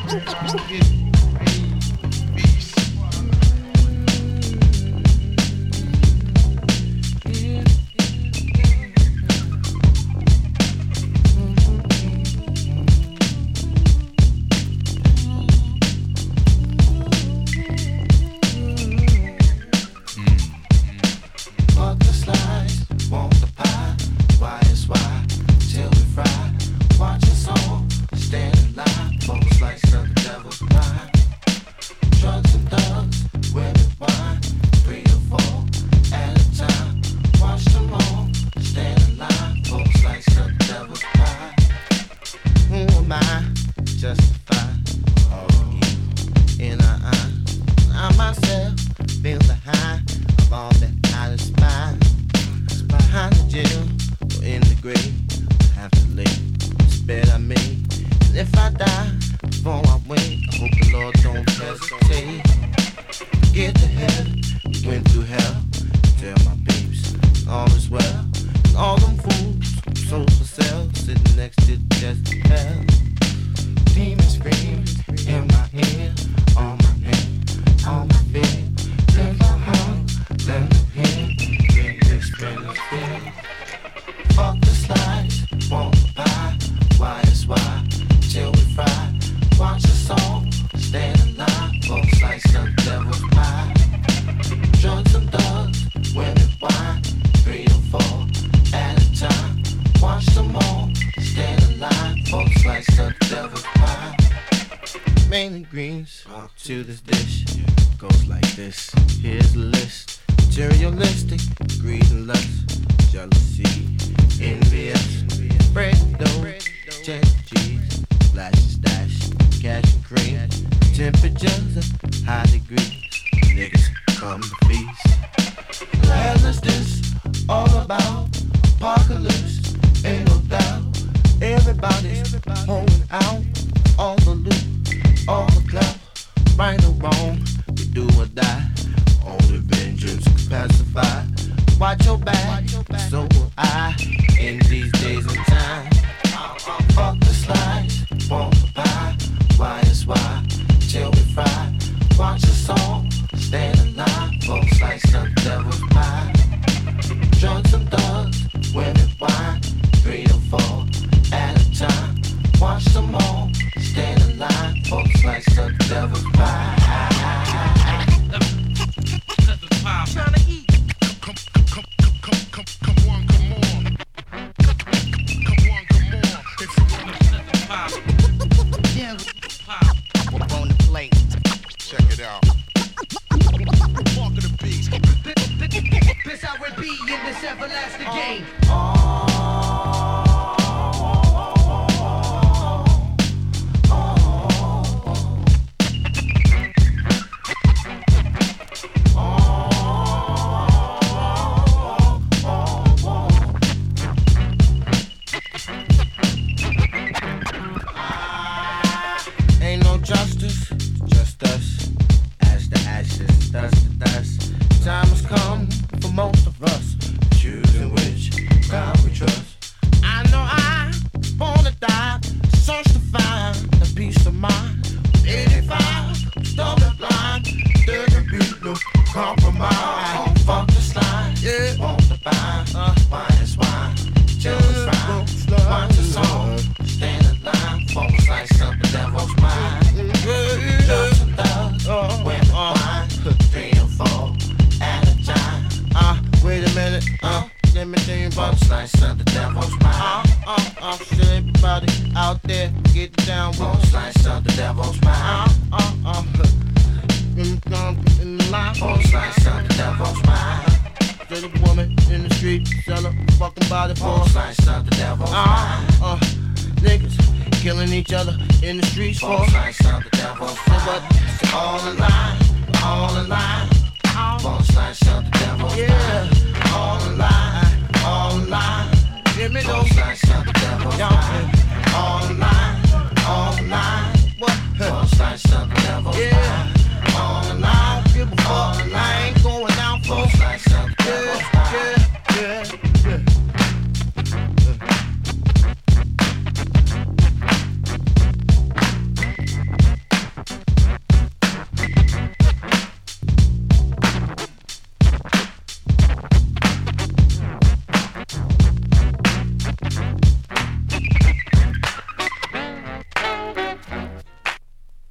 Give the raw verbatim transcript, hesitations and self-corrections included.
To this dish goes like this. Here's a list: materialistic, greed and lust, jealousy, envious, bread, dough, check, cheese, flash, stash, cash and cream, temperatures of high degrees. Niggas come to feast. Hell is this all about? Apocalypse, ain't no doubt. Everybody's holding out all the loot, all the clout. Right or wrong, we do or die. Only vengeance can pacify. Watch your back, so will I. In these days and time, fuck the slice, want the pie. Why is why, till we fry. Watch the song, stand alive. Both slice of devil's pie. Drugs and thugs, women wine. Three or four at a time. Watch them all, stand alive. Both slice of devil's pie. Trying to eat. Come, come, come, come, come, come on, come on. Come on, come on. If you wanna yeah, we're on the plate. Check it out. Walk of the beast. Piss out with B in this everlasting game. Justice, just us, ash to ashes, dust to dust. Time has come for most of us, choosing which God we trust. I know I wanna die, search to find a peace of mind. eighty-five, stumbling blind, there can be no compromise. Fuck the slide, yeah, want to buy, uh, wine is wine, chill is fine. Watch the song, stand in line, for a slice of the devil's mind. Drugs and thugs, uh, women wine, three or four at a time. Uh, wait a minute, uh, let me tell you about the slice of the devil's mind. Uh, uh, uh, shit, everybody out there, get down with the slice of the devil's mind. Uh, uh, uh, in, in the line, for the slice of the devil's mind. There's a woman in the street, sell her fucking body for a slice of the devil's mind. Uh, uh, niggas killing each other in the streets for a slice of the devil's mind. But it's all in line, all in line, for a slice of the devil's mind. Yeah, all in line, all in line, give me those slice of the devil's mind. All in line.